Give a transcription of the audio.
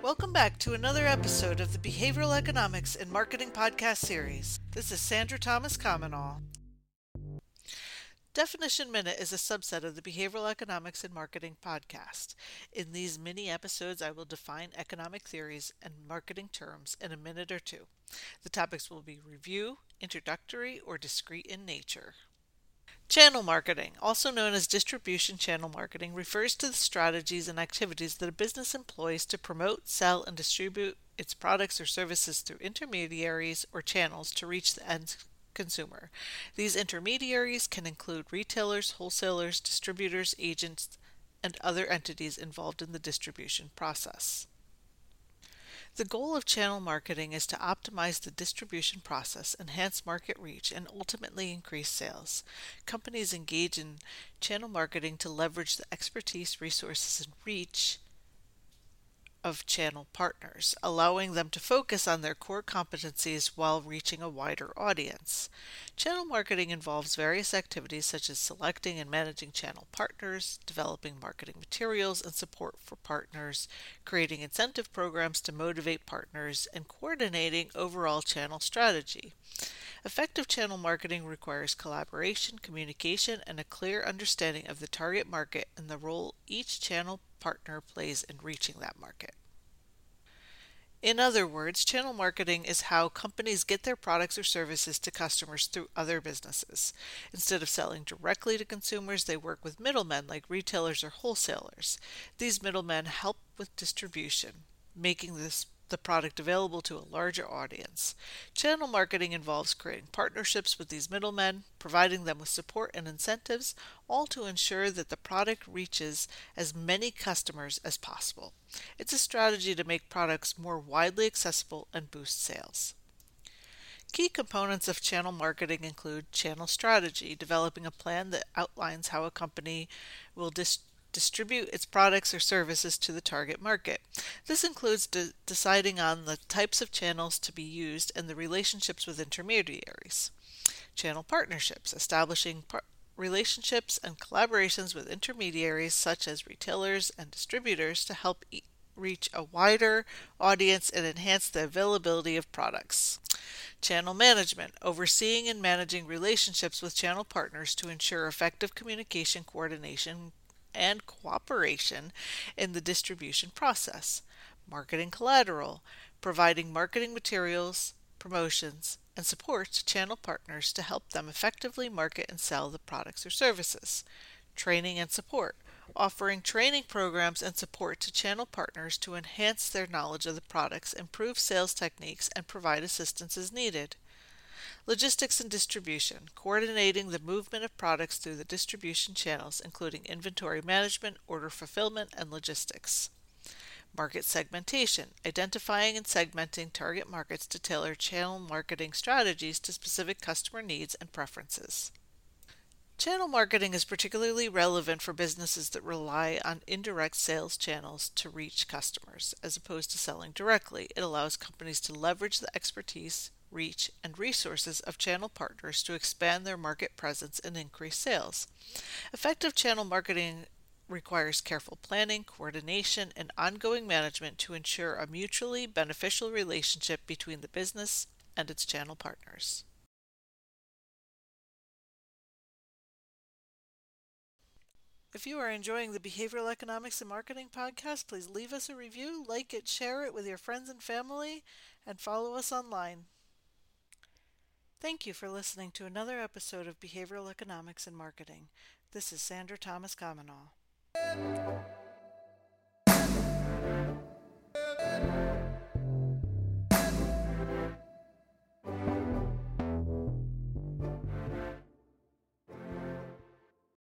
Welcome back to another episode of the Behavioral Economics and Marketing Podcast series. This is Sandra Thomas Comenall. Definition Minute is a subset of the Behavioral Economics and Marketing Podcast. In these mini episodes, I will define economic theories and marketing terms in a minute or two. The topics will be review, introductory, or discrete in nature. Channel marketing, also known as distribution channel marketing, refers to the strategies and activities that a business employs to promote, sell, and distribute its products or services through intermediaries or channels to reach the end consumer. These intermediaries can include retailers, wholesalers, distributors, agents, and other entities involved in the distribution process. The goal of channel marketing is to optimize the distribution process, enhance market reach, and ultimately increase sales. Companies engage in channel marketing to leverage the expertise, resources, and reach of channel partners, allowing them to focus on their core competencies while reaching a wider audience. Channel marketing involves various activities such as selecting and managing channel partners, developing marketing materials and support for partners, creating incentive programs to motivate partners, and coordinating overall channel strategy. Effective channel marketing requires collaboration, communication, and a clear understanding of the target market and the role each channel partner plays in reaching that market. In other words, channel marketing is how companies get their products or services to customers through other businesses. Instead of selling directly to consumers, they work with middlemen like retailers or wholesalers. These middlemen help with distribution, making the product available to a larger audience. Channel marketing involves creating partnerships with these middlemen, providing them with support and incentives, all to ensure that the product reaches as many customers as possible. It's a strategy to make products more widely accessible and boost sales. Key components of channel marketing include channel strategy, developing a plan that outlines how a company will distribute its products or services to the target market. This includes deciding on the types of channels to be used and the relationships with intermediaries. Channel partnerships, establishing relationships and collaborations with intermediaries such as retailers and distributors to help reach a wider audience and enhance the availability of products. Channel management, overseeing and managing relationships with channel partners to ensure effective communication, coordination, and cooperation in the distribution process. Marketing collateral, providing marketing materials, promotions, and support to channel partners to help them effectively market and sell the products or services. Training and support, offering training programs and support to channel partners to enhance their knowledge of the products, improve sales techniques, and provide assistance as needed. Logistics and distribution, coordinating the movement of products through the distribution channels, including inventory management, order fulfillment, and logistics. Market segmentation, identifying and segmenting target markets to tailor channel marketing strategies to specific customer needs and preferences. Channel marketing is particularly relevant for businesses that rely on indirect sales channels to reach customers, as opposed to selling directly. It allows companies to leverage the expertise, reach, and resources of channel partners to expand their market presence and increase sales. Effective channel marketing requires careful planning, coordination, and ongoing management to ensure a mutually beneficial relationship between the business and its channel partners. If you are enjoying the Behavioral Economics and Marketing Podcast, please leave us a review, like it, share it with your friends and family, and follow us online. Thank you for listening to another episode of Behavioral Economics and Marketing. This is Sandra Thomas Comenall.